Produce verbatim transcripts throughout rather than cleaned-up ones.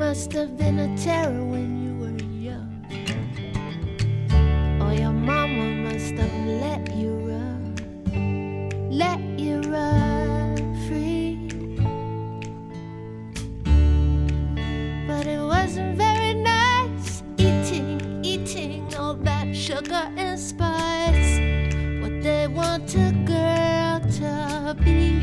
must have been a terror when you were young. Or your mama must have let you run, let you run free. But it wasn't very nice eating, eating all that sugar and spice. What they want a girl to be.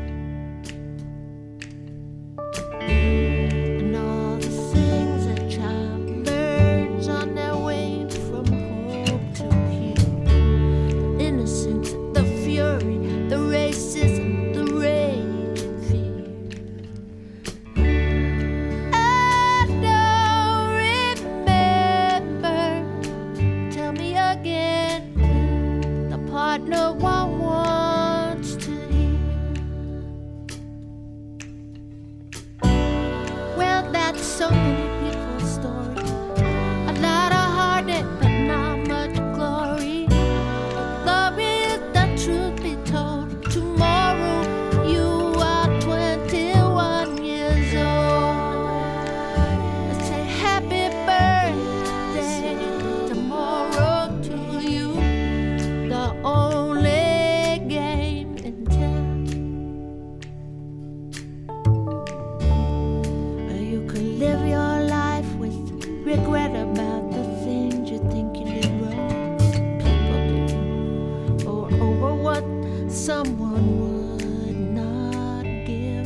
No one wants to hear. Well, that's so many people's story. A lot of heartache, but not much glory. Glory is the truth be told. Tomorrow you are twenty-one years old. Let's say happy birthday tomorrow to you. The only game in town. You could live your life with regret about the things you think you did wrong. People do. Or over what someone would not give.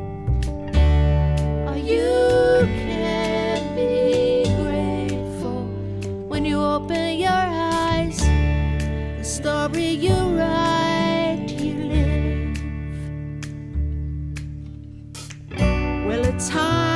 Or you can be grateful when you open your eyes. The story you write, you live. Well, it's hard.